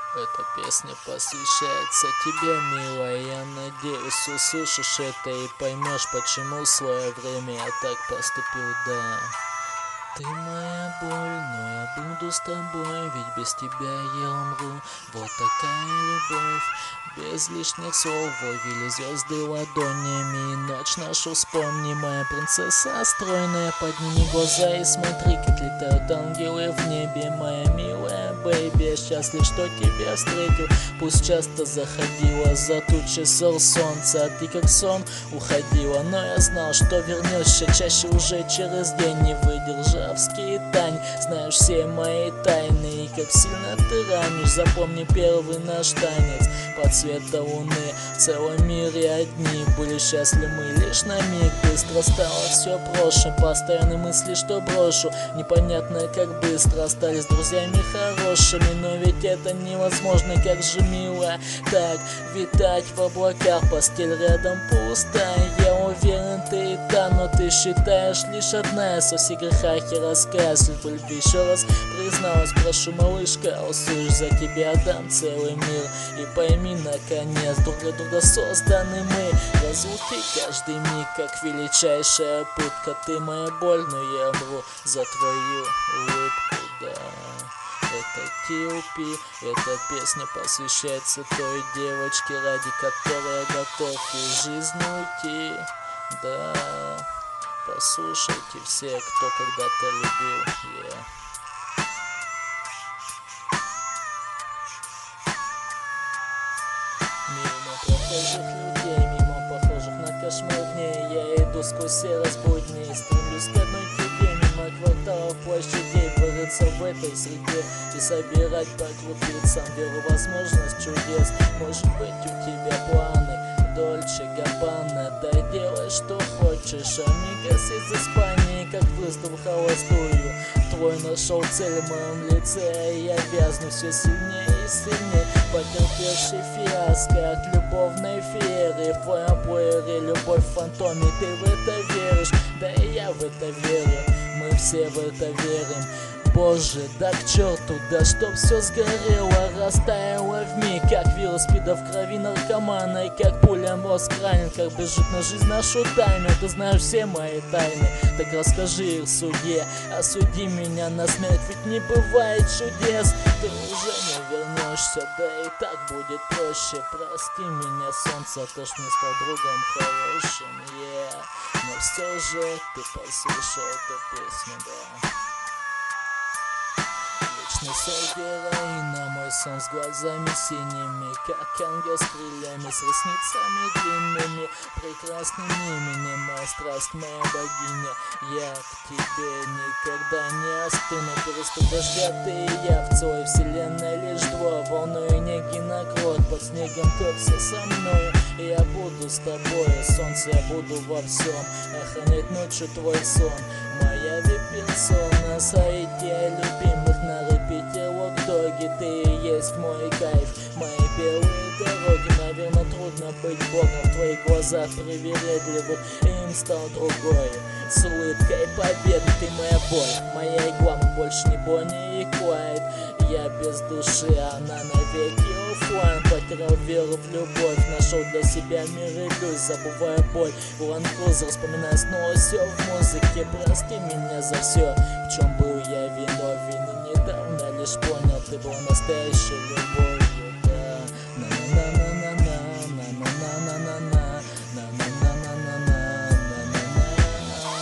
Эта песня посвящается тебе, милая. Я надеюсь, услышишь это и поймешь, почему в свое время я так поступил, да. Ты моя боль, но я буду с тобой, ведь без тебя я умру. Вот такая любовь, без лишних слов, вывели звезды ладонями. И ночь нашу вспомни, моя принцесса стройная. Подними глаза и смотри, как летают ангелы в небе, моя милая бэйби. Я счастлив, что тебя встретил. Пусть часто заходила за тучи ссор солнца, а ты как сон уходила. Но я знал, что вернешься чаще уже через день, не выдержав скитань. Знаешь все мои тайны и как сильно ты ранишь. Запомни первый наш танец под светом луны. В целом мире одни были счастливы мы лишь на миг. Быстро стало все прошлым, постоянные мысли, что брошу. Непонятно, как быстро остались друзьями хорошими. Но ведь это невозможно, как же мило так витать в облаках. Постель рядом пустая, я уверен, ты и та, но ты считаешь лишь одна. Со всех грехах и рассказ в любви еще раз призналась. Прошу, малышка, услышь, за тебя отдам целый мир. И пойми, наконец, друг для друга созданы мы. Разлуки каждый миг, как величайшая пытка. Ты моя боль, но я умру за твою улыбку, да. Это T.O.P, эта песня посвящается той девочке, ради которой я готов из жизни уйти, да. Послушайте все, кто когда-то любил, yeah. Мимо прохожих людей, мимо похожих на кошмар дней, я иду сквозь серость будней, стремлюсь к одной тебе, мимо кварталов, площадей, вырыться в этой среде и собирать по крупицам веру, возможность чудес. Может быть, у тебя планы Дольче Габбана, да делай что хочешь. Амигос из Испании, как выстрел в холостую. Твой нашел цель в моем лице, и я вязну все сильнее и сильнее, потерпевший фиаско от любовной феерии. В твоем плеере любовь в фантоме, ты в это веришь, да и я в это верю, мы все в это верим. Боже, да к черту, да чтоб все сгорело, растаяло вмиг, как вирус спида в крови наркомана, и как пуля мозг ранен, как бежит на жизнь нашу тайну. Ты знаешь все мои тайны, так расскажи их в суде, осуди меня на смерть, ведь не бывает чудес. Ты уже не вернешься, да и так будет проще. Прости меня, солнце, то ж не стал другом хорошим, yeah. Но все же ты послушай эту песню, да. Не собирай на мой сон с глазами синими, как ангел с крыльями, с ресницами длинными, прекрасным именем, моя страсть, моя богиня. Я к тебе никогда не остыну, переступ дождя, ты и я в целой вселенной лишь два. Волною неги накроет под снегом, как все со мною. Я буду с тобой, солнце, я буду во всем, охранять ночью твой сон. Моя вип-персона, сойти любимых на репите лок-доги. Ты и есть мой кайф, мои белые дороги. Наверное, трудно быть богом в твоих глазах привередливых, им стал другой. С улыбкой победы, ты моя боль, моя игла, мы больше не Бонни и Клайд. Я без души, она навеки оффлайн. Потерял веру в любовь, нашел для себя мир и люсь, забывая боль. Land Cruiser, вспоминая снова все в музыке. Прости меня за все, в чем был я виновен, и недавно лишь понял, ты была настоящей любовью, да.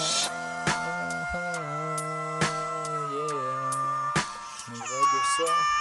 Вроде все.